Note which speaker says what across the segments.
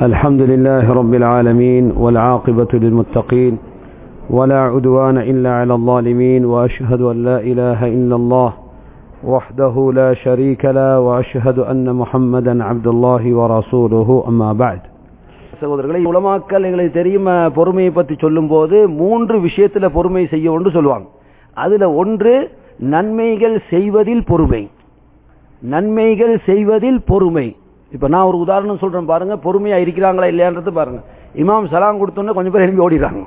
Speaker 1: الحمد لله رب العالمين والعاقبة للمتقين ولا عدوان إلا على الظالمين وأشهد أن لا إله إلا الله وحده لا شريك له وأشهد أن محمدا عبد الله ورسوله أما بعد. சகோதரர்களே, உலமாக்கள் எங்களுக்கு தெரியும் பொறுமையை பற்றி சொல்லும்போது 3 விஷயத்துல பொறுமை செய்ய ஒன்று சொல்லுவாங்க. அதுல ஒன்று நன்மைகள் செய்வதில் பொறுமை. நன்மைகள் செய்வதில் பொறுமை. இப்ப நான் ஒரு உதாரணம் சொல்றேன் பாருங்க, பொறுமையா இருக்கிறாங்களா இல்லையான்றது பாருங்க. இமாம் சலாம் கொடுத்தோன்னே கொஞ்சம் பேர் எழுப்பி ஓடிடுறாங்க.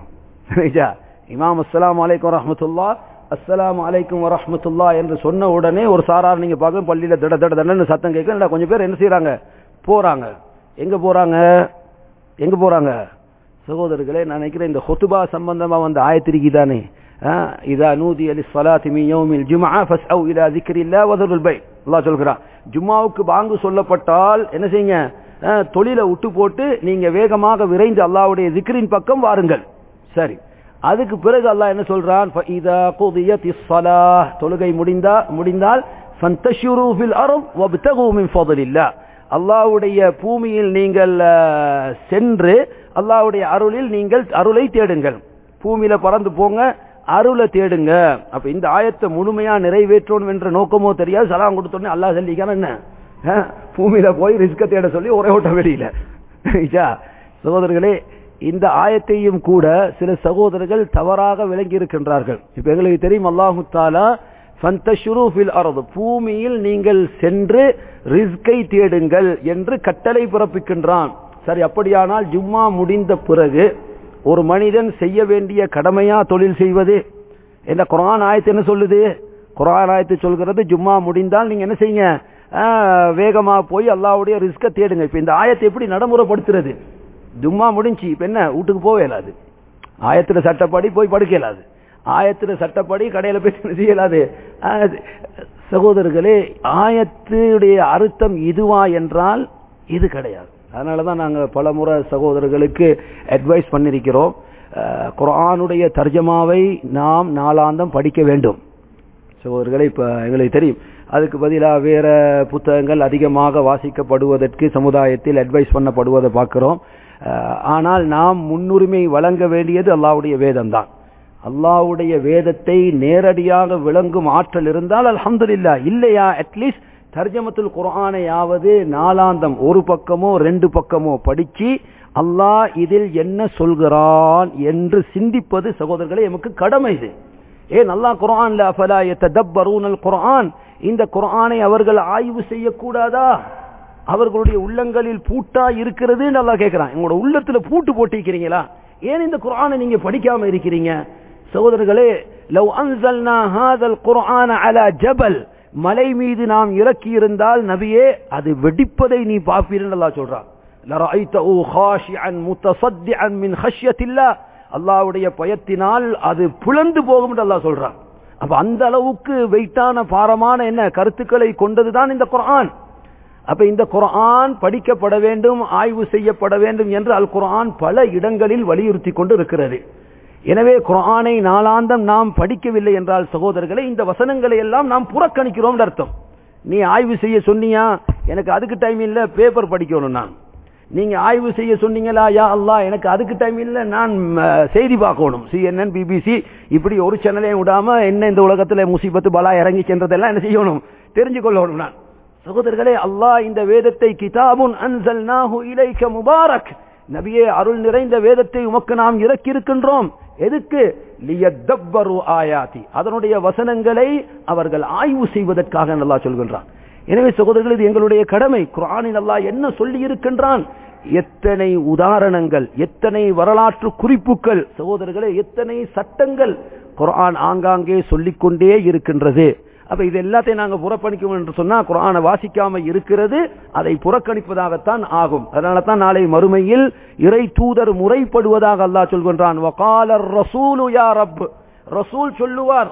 Speaker 1: இமாம் அஸ்ஸலாமு அலைக்கும் வரஹ்மத்துல்லாஹ், அஸ்ஸலாமு அலைக்கும் வரஹ்மத்துல்லாஹ் என்று சொன்ன உடனே ஒரு சாரார் நீங்க பார்க்க பள்ளியில தட தட தடன்னு சத்தம் கேட்க கொஞ்சம் பேர் என்ன செய்யறாங்க, போறாங்க. எங்க போறாங்க? எங்க போறாங்க? சகோதரர்களே, நான் நினைக்கிறேன் இந்த ஹுதுபா சம்பந்தமா வந்த ஆயத்திரிக்குதானே, இதா நூதிய லிஸ்ஸலாத்தி மின் யௌமில் ஜும்ஆ ஃபஸ்அவ் இலா ஸிக்ரில்லாஹ் வதருல் பை. அல்லாஹ் சொல்கிறான், ஜும்மாவுக்கு பாங்கு சொல்லப்பட்டால் என்ன செய்யுங்க, தொழிலை விட்டு போட்டு நீங்க வேகமாக விரைந்து அல்லாஹ்வுடைய ஸிக்ரின் பக்கம் வாருங்கள். சரி, அதுக்கு பிறகு அல்லாஹ் என்ன சொல்றான், ஃபஇதா குதியத்திஸ் ஸலாஹ், தொழுகை முடிந்தால் ஃபந்தஷிரு ஃபில் அர்த் வப்தகு மின் ஃபضலில்லாஹ், அல்லாஹ்வுடைய பூமியில் நீங்கள் சென்று அல்லாஹ்வுடைய அருளில் நீங்கள் அருளை தேடுங்கள். பூமியில பறந்து போங்க, அருளை தேடுங்க. அப்ப இந்த ஆயத்தை முழுமையா நிறைவேற்றணும் என்ற நோக்கமோ தெரியாது. சலாம் கொடுத்தோடனே அல்லாஹ் சொல்லிக்கான என்ன, பூமியில போய் ரிஸ்க தேட சொல்லி ஒரே ஓட்ட வெளியில. சகோதரர்களே, இந்த ஆயத்தையும் கூட சில சகோதரர்கள் தவறாக விளங்கி இருக்கின்றார்கள். இப்ப எங்களுக்கு தெரியும் அல்லாஹு தஆலா ஃபந்தஷுரு ஃபில் அர்த், பூமியில் நீங்கள் சென்று ரிஸ்கை தேடுங்கள் என்று கட்டளை பிறப்பிக்கின்றான். சரி, அப்படியானால் ஜும்மா முடிந்த பிறகு ஒரு மனிதன் செய்ய வேண்டிய கடமையா தொழில் செய்வது என்ன? குர்ஆன் ஆயத்து என்ன சொல்லுது? குர்ஆன் ஆயத்து சொல்கிறது, ஜும்மா முடிந்தால் நீங்க என்ன செய்யுங்க, வேகமா போய் அல்லாஹ்வுடைய ரிஸ்க தேடுங்க. இப்ப இந்த ஆயத்தை எப்படி நடைமுறைப்படுத்துறது? ஜும்மா முடிஞ்சு இப்ப என்ன வீட்டுக்கு போக இயலாது, ஆயத்துல சட்டப்படி போய் படுக்க இயலாது, ஆயத்துல சட்டப்படி கடையில போய் செய்ய இயலாது. சகோதரர்களே, ஆயத்துடைய அர்த்தம் இதுவா என்றால் இது கிடையாது. அதனாலதான் நாங்க பல முறை சகோதரர்களுக்கு அட்வைஸ் பண்ணிருக்கிறோம், குர்ஆனுடைய தர்ஜமாவை நாம் நாளாந்தம் படிக்க வேண்டும். சகோதரர்களே, இப்ப எங்களுக்கு தெரியும் அதுக்கு பதிலாக வேற புத்தகங்கள் அதிகமாக வாசிக்கப்படுவதற்கு சமுதாயத்தில் அட்வைஸ் பண்ணப்படுவதை பார்க்கிறோம். ஆனால் நாம் முன்னுரிமை வழங்க வேண்டியது அல்லாஹ்வுடைய வேதம் தான். அல்லாஹ்வுடைய வேதத்தை நேரடியாக விளங்கும் ஆற்றல் இருந்தால் அல்ஹம்துலில்லாஹ், இல்லையா அட்லீஸ்ட் தர்ஜமத்துல் குர்ஆனையாவது நாளாந்தம் ஒரு பக்கமோ 2 பக்கமோ படிச்சு அல்லாஹ் இதில் என்ன சொல்கிறான் என்று சிந்திப்பது சகோதரர்களே எமக்கு கடமை. இது ஏன் அல்லாஹ் குர்ஆன்ல அஃபலா யததப்பரூனல் குர்ஆன், இந்த குர்ஆனை அவர்கள் ஆய்வு செய்யக்கூடாதா? அவர்களுடைய உள்ளங்களில் பூட்டா இருக்கிறது அல்லாஹ் கேட்கிறான். உங்களோட உள்ளத்துல பூட்டு போட்டிருக்கிறீங்களா? ஏன் இந்த குர்ஆனை நீங்க படிக்காம இருக்கிறீங்க? சகோதரர்களே, லவ் அன்ஸல்னா ஹாதல் குர்ஆன அலா ஜபல், மலை மீது நாம் இறக்கி இருந்தால் நபியே அது வெடிப்பதை நீ பாப்பீர்கள் அல்லாஹ் சொல்றான். லரஐதஹு காஷிஅன் முத்தஸத்திஅன் மின் ஹஷ்யத்தில்லாஹ், அல்லாஹ்வுடைய பயத்தினால் அது புலந்து போகும் என்று அல்லாஹ் சொல்றான். அப்ப அந்த அளவுக்கு வெயிட்டான பாரமான என்ன கருத்துக்களை கொண்டதுதான் இந்த குர்ஆன். அப்ப இந்த குர்ஆன் படிக்கப்பட வேண்டும், ஆய்வு செய்யப்பட வேண்டும் என்று அல் குர்ஆன் பல இடங்களில் வலியுறுத்தி கொண்டு இருக்கிறது. எனவே குர்ஆனை நாளாந்தம் நாம் படிக்கவில்லை என்றால் சகோதரர்களை இந்த வசனங்களை எல்லாம் நாம் புறக்கணிக்கிறோம் அர்த்தம். நீ ஆய்வு செய்ய சொன்னியா, எனக்கு அதுக்கு டைம் இல்ல, பேப்பர் படிக்கணும். நான் நீங்க ஆய்வு செய்ய சொன்னீங்களா, யா அல்லாஹ் எனக்கு அதுக்கு டைம் இல்ல, நான் செய்தி பார்க்கணும், CNN BBC இப்படி ஒரு சேனலையும் விடாம என்ன இந்த உலகத்துல முசீபத்து பலா இறங்கி சென்றதெல்லாம் என்ன செய்யணும், தெரிஞ்சு கொள்ளணும். நான் சகோதரர்களே, அல்லாஹ் இந்த வேதத்தை கிதாபுன் அன்ஸல்நாஹு இலைக முபாரக், நபியே அருள் நிறைந்த வேதத்தை உமக்கு நாம் இறக்கி இருக்கின்றோம். எதுக்கு? லியதப்பரு ஆயாதி, அதனுடைய வசனங்களை அவர்கள் ஆய்வு செய்வதற்காக அல்லாஹ் சொல்கின்றான். எனவே சகோதரர்கள், இது எங்களுடைய கடமை. குர்ஆனில் அல்லாஹ் என்ன சொல்லி இருக்கின்றான், எத்தனை உதாரணங்கள், எத்தனை வரலாற்று குறிப்புகள் சகோதரர்களே, எத்தனை சட்டங்கள் குர்ஆன் ஆங்காங்கே சொல்லிக்கொண்டே இருக்கின்றது. அப்ப இது எல்லாத்தையும் நாங்க புறக்கணிக்கணும் என்று சொன்னா குர்ஆனை வாசிக்காம இருக்கிறது அதை புறக்கணிப்பதாகத்தான் ஆகும். அதனால தான் நாளை மறுமையில் இறை தூதர் முறைப்படுவதாக அல்லாஹ் சொல்கின்றான். வகாலர் ரசூலு யா ரப், ரசூல் சொல்லுவார்,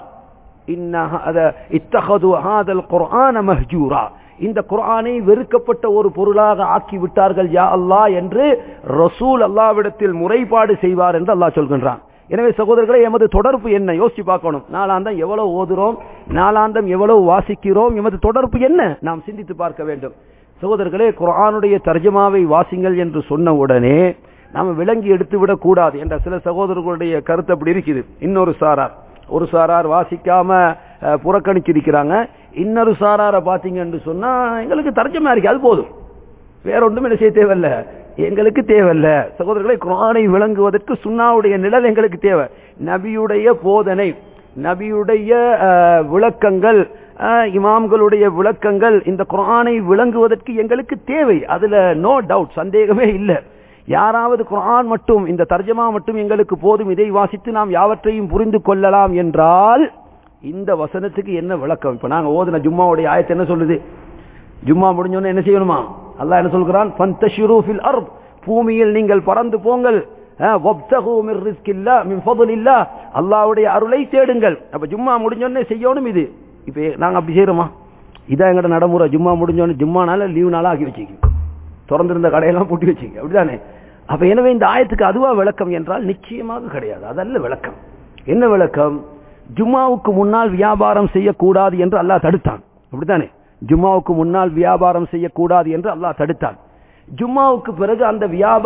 Speaker 1: இத்தஹது ஹாதல் குர்ஆன மஹ்ஜூரா, இந்த குர்ஆனை வெறுக்கப்பட்ட ஒரு பொருளாக ஆக்கி விட்டார்கள் யா அல்லாஹ் என்று ரசூல் அல்லாஹ்விடத்தில் முறைப்பாடு செய்வார் என்று அல்லாஹ் சொல்கின்றான். எனவே சகோதரர்களே, எமது தொடர்பு என்ன யோசிச்சு பார்க்கணும். நாளாந்தம் எவ்வளவு ஓதுறோம், நாளாந்தம் எவ்வளவு வாசிக்கிறோம், எமது தொடர்பு என்ன நாம் சிந்தித்து பார்க்க வேண்டும். சகோதரர்களே, குர்ஆனுடைய தர்ஜமாவை வாசிங்கள் என்று சொன்ன உடனே நாம விளங்கி எடுத்து விடக் கூடாது என்ற சில சகோதரர்களுடைய கருத்து அப்படி இருக்குது. இன்னொரு சாரார் வாசிக்காம புறக்கணிச்சிருக்கிறாங்க. இன்னொரு சாராரை பாத்தீங்கன்னு சொன்னா எங்களுக்கு தர்ஜமா இருக்கு, அது போதும், வேற ஒன்றும் என்ன செய்ய தேவையில்ல, எங்களுக்கு தேவையில்ல. சகோதரர்களை, குர்ஆனை விளங்குவதற்கு சுன்னாவுடைய நிழல் எங்களுக்கு தேவை. நபியுடைய போதனை, நபியுடைய விளக்கங்கள், இமாம்களுடைய விளக்கங்கள் இந்த குர்ஆனை விளங்குவதற்கு எங்களுக்கு தேவை. அதுல நோ டவுட், சந்தேகமே இல்லை. யாராவது குர்ஆன் மட்டும் இந்த தர்ஜமா மட்டும் எங்களுக்கு போதும், இதை வாசித்து நாம் யாவற்றையும் புரிந்து கொள்ளலாம் என்றால் இந்த வசனத்துக்கு என்ன விளக்கம்? இப்ப நாங்க ஓதுன ஜும்மாவுடைய ஆயத்து என்ன சொல்லுது? ஜும்மா முடிஞ்சோன்னு என்ன செய்யணுமா? அல்லாஹ் என்ன சொல்கிறான்? ஃபன்தஷிரு ஃபில் அர்த், பூமியில் நீங்கள் பறந்து போங்கள், வப்தகு மின் ரிஸ்கில்லாஹ் மின் ஃபضலில்லாஹ், அல்லாஹ்வுடைய அருளை தேடுங்கள். அப்ப ஜும்மா முடிஞ்சோன்னு செய்யணும் இது. இப்ப நாங்க அப்படி செய்யறோமா? இதான் எங்கட நடைமுறை. ஜும்மா முடிஞ்சோன்னு ஜும்மானால லீவ் நாளா ஆக்கி வச்சுக்கோங்க, திறந்திருந்த கடையெல்லாம் பூட்டி வச்சுங்க, அப்படிதானே? அப்ப எனவே இந்த ஆயத்துக்கு அதுவா விளக்கம் என்றால் நிச்சயமாக கிடையாது. அதல்ல விளக்கம். என்ன விளக்கம்? ஜும்மாவுக்கு முன்னால் வியாபாரம் செய்யக்கூடாது என்று அல்லாஹ் தடுத்தான், அப்படித்தானே? ஜும்மாவுக்கு முன்னால் வியாபாரம் செய்யக்கூடாது என்று அல்லாஹ் தடுத்தான். ஜும்மாவுக்கு பிறகு அந்த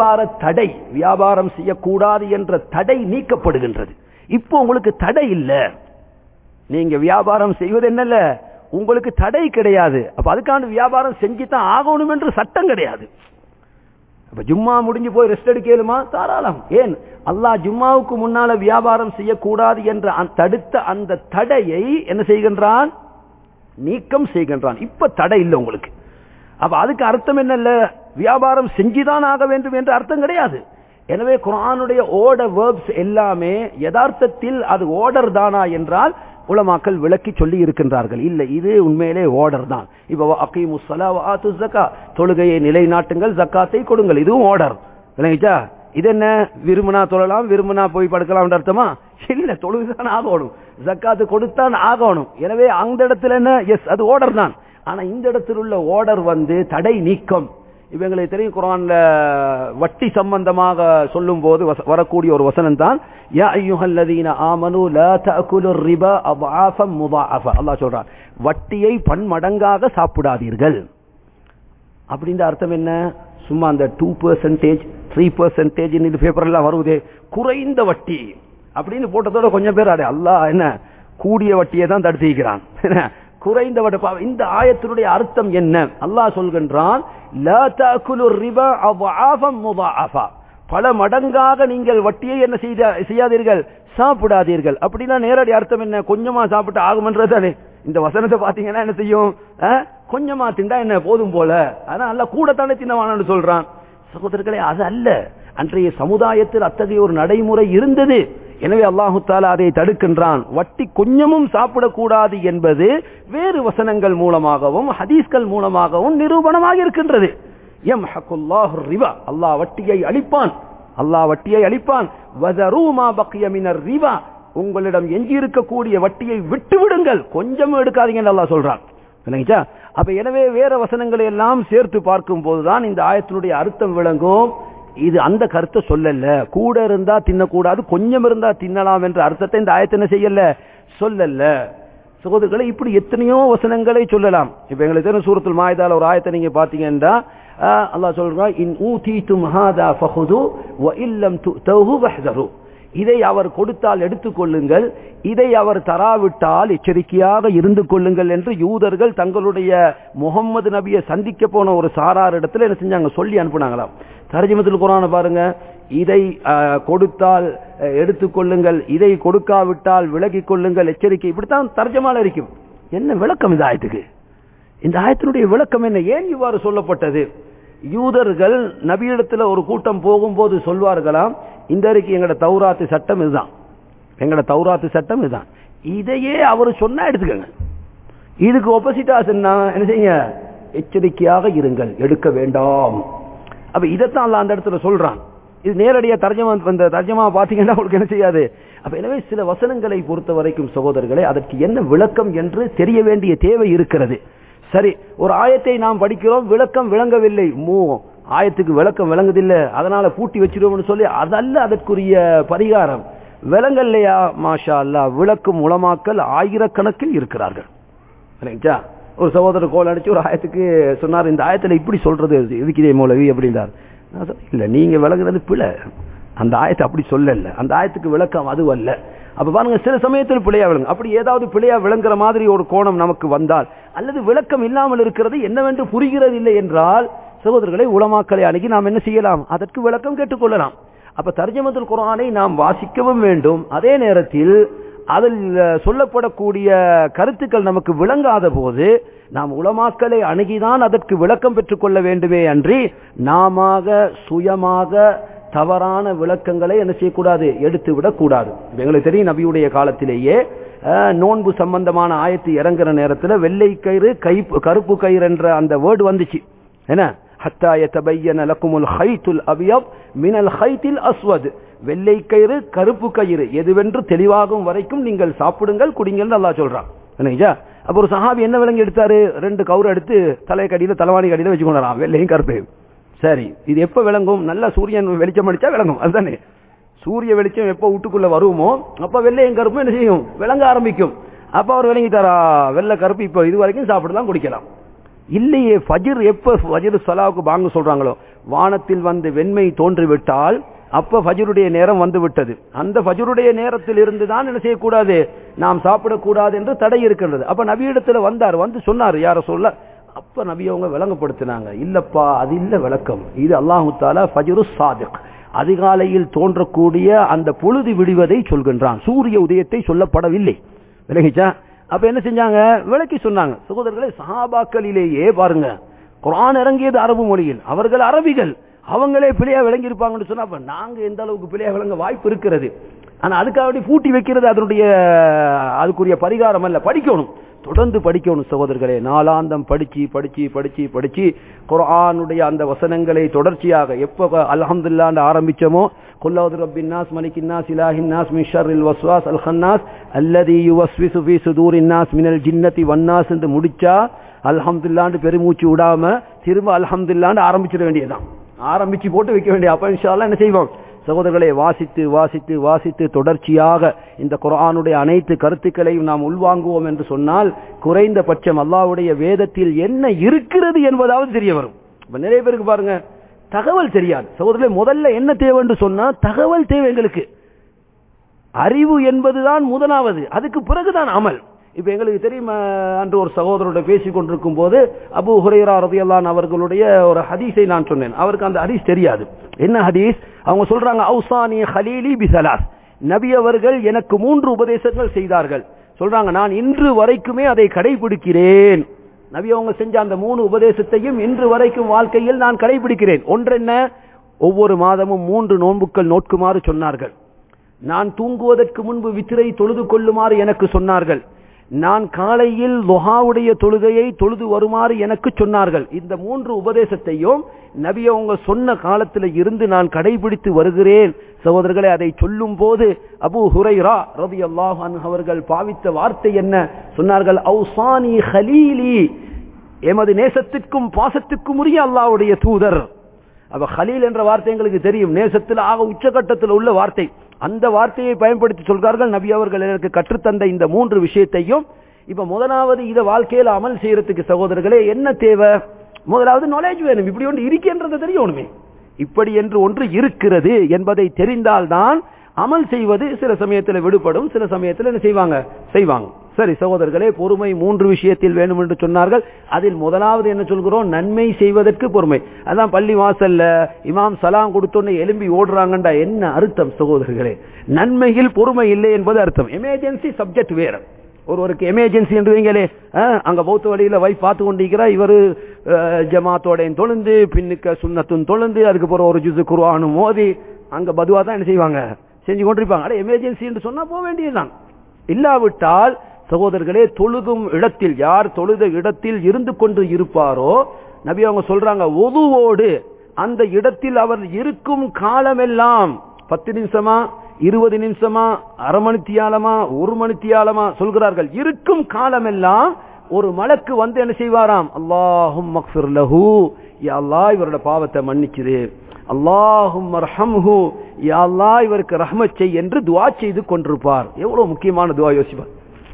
Speaker 1: வியாபாரம் செய்யக்கூடாது என்ற தடை நீக்கப்படுகின்றது. இப்போ உங்களுக்கு தடை இல்ல, நீங்க வியாபாரம் செய்வது என்னல்ல, உங்களுக்கு தடை கிடையாது. அப்ப அதுக்கான வியாபாரம் செஞ்சுதான் ஆகணும் என்று சட்டம் கிடையாது. அப்ப ஜும்மா முடிஞ்சு போய் ரெஸ்ட் எடுக்கலுமா? தாராளம். ஏன்? அல்லாஹ் ஜும்மாவுக்கு முன்னால வியாபாரம் செய்யக்கூடாது என்ற தடுத்த அந்த தடையை என்ன செய்கின்றான்? நீக்கம் செய்கின்றான். இப்ப தடை இல்லை உங்களுக்கு. அப்ப அதுக்கு அர்த்தம் என்னல்ல, வியாபாரம் செஞ்சுதான் ஆக வேண்டும் என்ற அர்த்தம் கிடையாது. எனவே குர்ஆனுடைய ஆர்டர் வெர்ப்ஸ் எல்லாமே யதார்த்தத்தில் அது ஆர்டர் தானா என்றால் உலமாக்கள் விளக்கி சொல்லி இருக்கின்றார்கள். இல்ல, இது உண்மையிலே ஆர்டர் தான். இப்ப அகீமுஸ் ஸலா வ ஆத்துஸ் ஸக்கா, தொழுகையை நிலைநாட்டுங்கள், ஜக்காத்தை கொடுங்கள், இதுவும் ஆர்டர். விளங்கிச்சா? இது என்ன, விரும்பினா தொழலாம், விரும்பினா போய் படுக்கலாம் அர்த்தமா? இல்ல, தொழுகைதான் ஆகணும், ஜக்காத்து கொடுத்தான் ஆகணும். எனவே அந்த இடத்துல என்ன, எஸ் அது ஆர்டர் தான். ஆனா இந்த இடத்தில் உள்ள ஆர்டர் தடை நீக்கம். இவங்களுக்கு தெரியும், குர்ஆன்ல வட்டி சம்பந்தமாக சொல்லும் போது வரக்கூடிய ஒரு வசனம் தான் யா அய்யுஹல்லதீன ஆமனூ லா தஅகுலுர் ரிபா அضعافا முضاعفا. அல்லாஹ் சொல்றான், வட்டியை பன்மடங்காக சாப்பிடாதீர்கள். அப்படின்ற அர்த்தம் என்ன? சும்மா அந்த 2% 3% இந்த பேப்பர் எல்லாம் வருவதே, குறைந்த வட்டி அப்படின்னு போட்டதோட கொஞ்சம் பேர் அல்லாஹ் என்ன கூடிய வட்டியை தான் தடுத்திருக்கிறான், குறைந்த வட்டி. இந்த ஆயத்தினுடைய அர்த்தம் என்ன? அல்லாஹ் சொல்கின்றான், லா தஅகுலுர் ரிபா அضعافا முضاعفا, பல மடங்காக நீங்கள் வட்டியை என்ன செய்யாதீர்கள், சாப்பிடாதீர்கள். அப்படின்னா நேரடி அர்த்தம் என்ன? கொஞ்சமா சாப்பிட்டு ஆகும்ன்றதானே. இந்த வசனத்தை பாத்தீங்கன்னா என்ன செய்யும்? கொஞ்சமா திண்டா என்ன போதும் போல, ஆனா அல்லாஹ் கூடத்தானே தின்னவானு சொல்றான். சகோதரர்களே, அது அல்ல. அன்றைய சமுதாயத்தில் அத்தகைய ஒரு நடைமுறை இருந்தது. எனவே அல்லாஹு தஆலா அதை தடுக்கின்றான். வட்டி கொஞ்சமும் சாப்பிடக்கூடாது என்பது வேறு வசனங்கள் மூலமாகவும் ஹதீஸ்கள் மூலமாகவும் நிரூபணமாக இருக்கின்றது. யம்ஹகுல்லாஹு ரிபா, அல்லாஹ் வட்டியை அழிப்பான், அல்லாஹ் வட்டியை அழிப்பான். வதரு மா பக்கிய மினர் ரிபா, உங்களிடம் எஞ்சி இருக்கக்கூடிய வட்டியை விட்டு விடுங்கள், கொஞ்சம் எடுக்காதீங்கன்னு அல்லாஹ் சொல்றான். இல்லைங்களா? அப்ப எனவே வேற வசனங்களை எல்லாம் சேர்த்து பார்க்கும் போதுதான் இந்த ஆயத்தினுடைய அர்த்தம் விளங்கும். இது அந்த கருத்தை சொல்லல, கூட இருந்தா தின்னக்கூடாது, கொஞ்சம் இருந்தா தின்னலாம் என்ற அர்த்தத்தை இந்த ஆயத்தை என்ன செய்யல, சொல்லல. சகோதரர்களை, இப்படி எத்தனையோ வசனங்களை சொல்லலாம். இப்ப எங்களுக்கு தெரியும், சூரத்துல் மாயிதால ஒரு ஆயத்தை நீங்க பாத்தீங்கன்னா அல்லாஹ் சொல்றான், இன் ஊதீதும் ஹாதா ஃபஹுது வ இல்லம் துதஹு வஹ்தரு, இதை அவர் கொடுத்தால் எடுத்துக்கொள்ளுங்கள், இதை அவர் தராவிட்டால் எச்சரிக்கையாக இருந்து கொள்ளுங்கள் என்று யூதர்கள் தங்களுடைய முகம்மது நபியை சந்திக்க போன ஒரு சாரார் இடத்துல என்ன செஞ்சாங்க, சொல்லி அனுப்புனாங்களாம். தர்ஜுமத்துல் குர்ஆனை பாருங்க, இதை கொடுத்தால் எடுத்துக்கொள்ளுங்கள், இதை கொடுக்காவிட்டால் விலகிக் கொள்ளுங்கள், எச்சரிக்கை. இப்படித்தான் தர்ஜமால இருக்கும். என்ன விளக்கம் இந்த ஆயத்துக்கு? இந்த ஆயத்தினுடைய விளக்கம் என்ன? ஏன் இவ்வாறு சொல்லப்பட்டது? யூதர்கள் நபியிடத்துல ஒரு கூட்டம் போகும்போது சொல்வார்களாம், இந்த அறிக்கை எங்கட தௌராத்து சட்டம் இதுதான், எங்கட தௌராத்து சட்டம் இதுதான், இதையே அவர் சொன்னா எடுத்துக்கங்க. இதுக்கு ஆப்போசிட்டா சொன்னா என்ன செய்யுங்க, எச்சரிக்கையாக இருங்கள், எடுக்க வேண்டாம். அப்ப இதைத்தான் அல்லாஹ் அந்த இடத்துல சொல்றான். இது நேரடியா தர்ஜமா பாத்தீங்கன்னா உங்களுக்கு என்ன செய்யாது. அப்ப எனவே சில வசனங்களை பொறுத்த வரைக்கும் சகோதரர்களே, அதற்கு என்ன விளக்கம் என்று தெரிய வேண்டிய தேவை இருக்கிறது. சரி, ஒரு ஆயத்தை நாம் படிக்கிறோம், விளக்கம் விளங்கவில்லை, ஆயத்துக்கு விளக்கம் விளங்குதில்லை, அதனால பூட்டி வச்சிருவோம்னு சொல்லி அதல்ல அதற்குரிய பரிகாரம். விளங்கல்லையா, மாஷா அல்லாஹ், விளக்கும் உலமாக்கள் ஆயிரக்கணக்கில் இருக்கிறார்கள். ஒரு சகோதரர் கோல் அடிச்சு ஒரு ஆயத்துக்கு சொன்னார், இந்த ஆயத்துல இப்படி சொல்றது இதுக்கிதே மௌலவி அப்படின்றார். இல்ல, நீங்க விளங்குறது பிழை, அந்த ஆயத்தை அப்படி சொல்லல, அந்த ஆயத்துக்கு விளக்கம் அது அல்ல. அப்ப பாருங்க, சில சமயத்தில் பிழையா விளங்கும். அப்படி ஏதாவது பிழையா விளங்குற மாதிரி ஒரு கோணம் நமக்கு வந்தால், அல்லது விளக்கம் இல்லாமல் இருக்கிறது என்னவென்று புரிகிறது இல்லை என்றால், சகோதரர்களை உலமாக்களை அணுகி நாம் என்ன செய்யலாம், அதற்கு விளக்கம் கேட்டுக்கொள்ளலாம். அப்ப தர்ஜமத்துல் குர்ஆனை நாம் வாசிக்கவும் வேண்டும். அதே நேரத்தில் அதில் சொல்லப்படக்கூடிய கருத்துக்கள் நமக்கு விளங்காத போது நாம் உலமாக்களை அணுகிதான் அதற்கு விளக்கம் பெற்றுக் கொள்ள வேண்டுமே அன்றி நாம சுயமாக தவறான விளக்கங்களை என்ன செய்யக்கூடாது, எடுத்து விடக்கூடாது. எங்களுக்கு தெரியும், நபியுடைய காலத்திலேயே நோன்பு சம்பந்தமான ஆயத்து இறங்குற நேரத்தில் வெள்ளை கயிறு கருப்பு கயிறு என்ற அந்த வேர்டு வந்துச்சு. என்ன, ஹத்தா யதபையன லகுமுல் ஹைத்துல் அபியத் மினல் ஹைத்தில் அஸ்வத், வெள்ளை கயிறு கருப்பு கயிறு எதுவென்று தெளிவாகும் வரைக்கும் நீங்கள் சாப்பிடுங்கள் குடிங்கள் அல்லாஹ் சொல்றான். அப்ப ஒரு சஹாபி என்ன விளங்கி எடுத்தாரு, 2 கவுரு எடுத்து தலைக்கடியில தலைவாணி கடியில வச்சு கொண்டாராம், வெள்ளையும் கருப்பையும். சரி, இது எப்ப விளங்கும், நல்ல சூரியன் வெளிச்சம் அடிச்சா விளங்கும். அதுதானே, சூரிய வெளிச்சம் எப்ப வீட்டுக்குள்ள வருமோ அப்ப வெள்ளையும் கருப்பும் என்ன செய்யும், விளங்க ஆரம்பிக்கும். அப்ப அவர் விளங்கிட்டாரா, வெள்ளை கருப்பு இப்ப இது வரைக்கும் சாப்பிடலாம் குடிக்கலாம். இல்லையே, ஃபஜ்ர் எப்ப ஃபஜ்ர் ஸலாவுக்கு பாங்க சொல்றாங்களோ, வானத்தில் வந்து வெண்மை தோன்றிவிட்டால் அப்ப ஃபஜ்ருடைய நேரம் வந்து விட்டது. அந்த ஃபஜ்ருடைய நேரத்தில் இருந்து தான் என்ன செய்யக்கூடாது, நாம் சாப்பிடக்கூடாது என்று தடை இருக்கின்றது. அப்ப நபியிடத்துல வந்தார், வந்து சொன்னார், யார சொல்ல. அப்ப நபி அவங்க விளங்கப்படுத்தினாங்க, இல்லப்பா அது இல்ல விளக்கம், இது அல்லாஹு தஆலா ஃபஜ்ரு ஸாதிக், அதிகாலையில் தோன்றக்கூடிய அந்த பொழுது விடுவதை சொல்கின்றான், சூரிய உதயத்தை சொல்லப்படவில்லை. விளங்கிச்சா? அப்ப என்ன செஞ்சாங்க, விளக்கி சொன்னாங்க. சகோதரர்களே, சஹாபாக்களிலேயே பாருங்க, குர்ஆன் இறங்கியது அரபு மொழியில், அவர்கள் அரபிகள், அவங்களே பிழையா விளங்கி இருப்பாங்கன்னு சொன்னா அப்ப நாங்க எந்த அளவுக்கு பிழையா விளங்க வாய்ப்பு இருக்கிறது. ஆனா அதுக்காக பூட்டி வைக்கிறது அதனுடைய அதுக்குரிய பரிகாரம் அல்ல. படிக்கணும், தொடர்ந்து படிக்கணும் சகோதரர்களே. நாளாந்தம் படிச்சு படிச்சு படிச்சு படிச்சு குர்ஆனுடைய அந்த வசனங்களை தொடர்ச்சியாக எப்ப அல்ஹம்துலில்லாஹ் ஆரம்பிச்சோமோ, குல் அஊது பிறப்பின் நாஸ் மலிக்கின் நாஸ் இலாஹின் நாஸ் மின் ஷர்ரில் வஸ்வாஸ் அல் கன்னாஸ் அல்லதி யுவஸ்விசு ஃபீ சுதூரின் நாஸ் மினல் ஜின்னதி வன்னாஸ் என்று முடிச்சா அல்ஹம்துலில்லாஹ் பெருமூச்சு விடாம திரும்ப அல்ஹம்துலில்லாஹ் ஆரம்பிச்சிட வேண்டியதுதான். ஆரம்பிச்சு போட்டு வைக்க வேண்டிய. அப்ப இன்ஷா அல்லாஹ் என்ன செய்வோம் சகோதரர்களை, வாசித்து வாசித்து வாசித்து தொடர்ச்சியாக இந்த குர்ஆனுடைய அனைத்து கருத்துக்களையும் நாம் உள்வாங்குவோம் என்று சொன்னால் குறைந்தபட்சம் அல்லாஹ்வுடைய வேதத்தில் என்ன இருக்கிறது என்பதாவது தெரிய வரும். இப்ப நிறைய பேருக்கு பாருங்க தகவல் தெரியாது. சகோதரர்களே, முதல்ல என்ன தேவை என்று சொன்னா தகவல் தேவை. எங்களுக்கு அறிவு என்பதுதான் முதலாவது, அதுக்கு பிறகுதான் அமல். இப்ப எங்களுக்கு தெரியும், அன்று ஒரு சகோதரோட பேசிக் கொண்டிருக்கும் போது அபூ ஹுரைரா ரலியல்லாஹு அன்ஹு அவர்களுடைய ஒரு ஹதீஸை நான் சொன்னேன். அவருக்கு அந்த ஹதீஸ் தெரியாது. என்ன ஹதீஸ்? அவங்க சொல்றாங்க, அவுசானி ஹலீலி பிஸலாஸ், நபி அவர்கள் எனக்கு 3 உபதேசங்கள் செய்தார்கள். சொல்றாங்க, நான் இன்று வரைக்குமே அதை கடைபிடிக்கிறேன். நபி அவங்க செஞ்ச அந்த 3 உபதேசத்தையும் இன்று வரைக்கும் வாழ்க்கையில் நான் கடைபிடிக்கிறேன். ஒன்றென்ன, ஒவ்வொரு மாதமும் 3 நோன்புக்கள் நோக்குமாறு சொன்னார்கள். நான் தூங்குவதற்கு முன்பு வித்ரை தொழுது கொள்ளுமாறு எனக்கு சொன்னார்கள். நான் காலையில் லுஹாவுடைய தொழுகையை தொழுது வருமாறு எனக்கு சொன்னார்கள். இந்த 3 உபதேசத்தையும் நபி அவங்க சொன்ன காலத்தில் இருந்து நான் கடைபிடித்து வருகிறேன். சகோதரர்களே, அதை சொல்லும் போது அபூ ஹுரைரா ரலியல்லாஹு அன்ஹு அவர்கள் பாவித்த வார்த்தை என்ன சொன்னார்கள்? அவுசானி ஹலீலி, எமது நேசத்திற்கும் பாசத்திற்கும் உரிய அல்லாஹ்வுடைய தூதர். அப்ப ஹலீல் என்ற வார்த்தை எங்களுக்கு தெரியும், நேசத்தில் ஆக உச்சகட்டத்தில் உள்ள வார்த்தை. அந்த வார்த்தையை பயன்படுத்தி சொல்கிறார்கள், நபி அவர்கள் எனக்கு கற்றுத்தந்த இந்த 3 விஷயத்தையும். இப்ப முதலாவது இதை வாழ்க்கையில் அமல் செய்யறதுக்கு சகோதரர்களே என்ன தேவை? முதலாவது நாலேஜ் வேணும். இப்படி ஒன்று இருக்கின்றது தெரியணுமே, இப்படி என்று ஒன்று இருக்கிறது என்பதை தெரிந்தால்தான் அமல் செய்வது சில சமயத்தில் விடுபடும், சில சமயத்தில் என்ன செய்வாங்க. சரி சகோதரர்களே, பொறுமை 3 விஷயத்தில் வேணும் என்று சொன்னார்கள். அதில் முதலாவது என்ன சொல்கிறோம்? நன்மை செய்வதற்கு பொறுமை. அதான் பள்ளி வாசல்ல இமாம் சலாம் கொடுத்தோன்னே எலும்பி ஓடுறாங்கண்டா என்ன அர்த்தம் சகோதரர்களே? நன்மையில் பொறுமை இல்லை என்பது அர்த்தம். எமர்ஜென்சி சப்ஜெக்ட் வேற. ஒருவருக்கு எமர்ஜென்சி என்று வைங்களே, அங்க பௌத்த வழியில வைஃப் பார்த்து கொண்டிருக்கிறா, இவரு ஜமாத்தோடையும் தொழுந்து பின்னுக்க சுன்னத்தும் தொழுந்து அதுக்கு பிறகு ஒரு ஜுஸு குர்ஆனும் மோதி அங்க பதுவா தான் என்ன செய்வாங்க, செஞ்சு கொண்டிருப்பாங்க. எமர்ஜென்சி என்று சொன்னா போக வேண்டியதுதான். இல்லாவிட்டால் சகோதரர்களே, தொழுதும் இடத்தில், யார் தொழுத இடத்தில் இருந்து கொண்டு இருப்பாரோ, நபி அவங்க சொல்றாங்க, ஒதுவோடு அந்த இடத்தில் அவர் இருக்கும் காலமெல்லாம் 10 நிமிஷமா 20 நிமிஷமா அரை மணித்தியாலமா 1 மணித்தியாலமா சொல்கிறார்கள், இருக்கும் காலமெல்லாம் ஒரு மலக்கு வந்து என்ன செய்வாராம்? அல்லாஹும்ம அக்ஃபிர் லஹு, யா அல்லாஹ் இவரோட பாவத்தை மன்னிச்சிரு, அல்லாஹும்ம அர்ஹம்ஹு, யா அல்லாஹ் இவருக்கு ரஹ்மத் செய் என்று துஆ செய்து கொண்டிருப்பார். எவ்வளவு முக்கியமான துஆ யோசிப்பார்.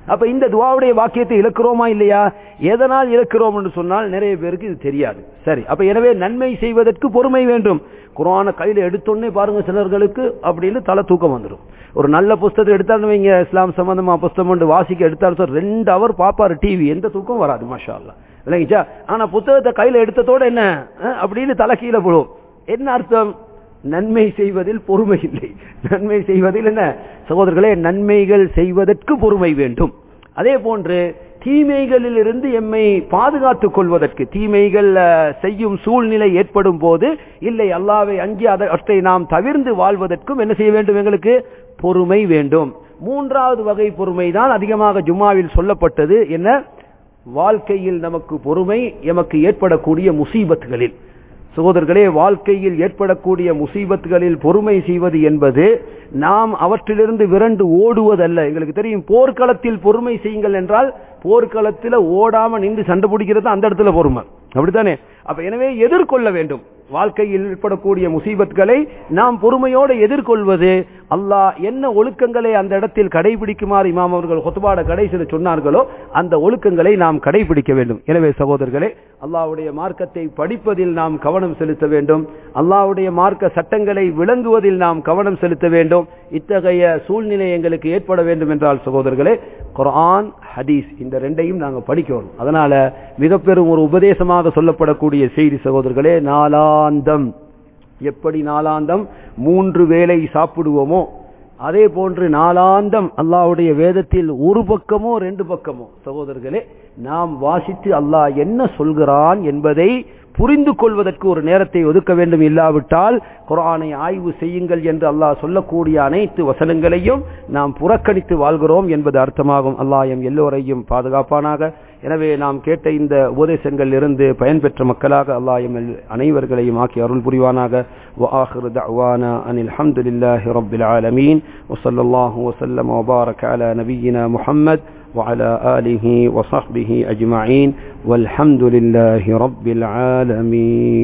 Speaker 1: அப்ப இந்த துஆவுடைய வாக்கியத்தை இழக்கிறோமா இல்லையா? எதனால் இழக்கிறோம் என்று சொன்னால் நிறைய பேருக்கு இது தெரியாது. சரி, அப்ப எனவே நன்மை செய்வதற்கு பொறுமை வேண்டும். குர்ஆனை கையில எடுத்தோன்னே பாருங்க சிலர்களுக்கு அப்படின்னு தலை தூக்கம் வந்துடும். ஒரு நல்ல புஸ்தகத்தை எடுத்தாலும் வைங்க, இஸ்லாம் சம்பந்தமா புஸ்தகம் வாசிக்க எடுத்தாலும் 2 ஹவர் பாப்பாரு டிவி, எந்த தூக்கம் வராது மாஷா அல்லாஹ், இல்லைங்கச்சா? ஆனா புத்தகத்தை கையில எடுத்ததோட என்ன அப்படின்னு தலை கீழே போடும். என்ன அர்த்தம்? நன்மை செய்வதில் பொறுமை இல்லை. நன்மை செய்வதில் என்ன சகோதரர்களே, நன்மைகள் செய்வதற்கு பொறுமை வேண்டும். அதே போன்று தீமைகளில் இருந்து எம்மை பாதுகாத்துக் கொள்வதற்கு, தீமைகள் செய்யும் சூழ்நிலை ஏற்படும் போது இல்லை அல்லாஹ்வை அஞ்சி அவற்றை நாம் தவிர்ந்து வாழ்வதற்கும் என்ன செய்ய வேண்டும்? எங்களுக்கு பொறுமை வேண்டும். 3வது வகை பொறுமை தான் அதிகமாக ஜும்மாவில் சொல்லப்பட்டது. என்ன? வாழ்க்கையில் நமக்கு பொறுமை, எமக்கு ஏற்படக்கூடிய முசீபத்துகளில். சகோதரர்களே, வாழ்க்கையில் ஏற்படக்கூடிய முசீபத்துகளில் பொறுமை செய்வது என்பது நாம் அவற்றிலிருந்து விரண்டு ஓடுவதல்ல. எங்களுக்கு தெரியும், போர்க்களத்தில் பொறுமை செய்யுங்கள் என்றால் போர்க்களத்தில் ஓடாம நின்று சண்டை பிடிக்கிறது அந்த இடத்துல பொறுமை, அப்படித்தானே? அப்ப எனவே எதிர்கொள்ள வேண்டும். வாழ்க்கையில் ஏற்படக்கூடிய முசீபத்களை நாம் பொறுமையோடு எதிர்கொள்வது, அல்லாஹ் என்ன ஒழுக்கங்களை அந்த இடத்தில் கடைபிடிக்குமாறு இமாம் அவர்கள் குத்பாட கடைசியில் சொன்னார்களோ அந்த ஒழுக்கங்களை நாம் கடைபிடிக்க வேண்டும். எனவே சகோதரர்களே, அல்லாஹ்வுடைய மார்க்கத்தை படிப்பதில் நாம் கவனம் செலுத்த வேண்டும். அல்லாஹ்வுடைய மார்க்க சட்டங்களை விளங்குவதில் நாம் கவனம் செலுத்த வேண்டும். இத்தகைய சூழ்நிலை எங்களுக்கு ஏற்பட வேண்டும் என்றால் சகோதரர்களே, குர்ஆன் ஹதீஸ் இந்த 2ஐயும் நாங்கள் படிக்கணும். அதனால மிக பெரும் ஒரு உபதேசமாக சொல்லப்படக்கூடிய செய்தி சகோதரர்களே, நாளாந்தம். எப்படி நாளாந்தம் 3 வேளை சாப்பிடுவோமோ அதே போன்று நாளாந்தம் அல்லாஹ்வுடைய வேதத்தில் ஒரு பக்கமோ 2 பக்கமோ சகோதரர்களே நாம் வாசித்து அல்லாஹ் என்ன சொல்கிறான் என்பதை புரிந்து கொள்வதற்கு ஒரு நேரத்தை ஒதுக்க வேண்டும். இல்லாவிட்டால் குர்ஆனை ஆய்வு செய்யுங்கள் என்று அல்லாஹ் சொல்லக்கூடிய அனைத்து வசனங்களையும் நாம் புறக்கணித்து வாழ்கிறோம் என்பது அர்த்தமாகும். அல்லாஹ் எம் எல்லோரையும் பாதுகாப்பானாக. எனவே நாம் கேட்ட இந்த உபதேசங்களில் இருந்து பயன்பெற்ற மக்களாக அல்லாஹ் எம் அனைவர்களையும் ஆக்கி அருள் புரிவானாக. وآخر دعوانا أن الحمد لله رب العالمين وصلى الله وسلم وبارك على نبينا محمد وعلى آله وصحبه أجمعين والحمد لله رب العالمين.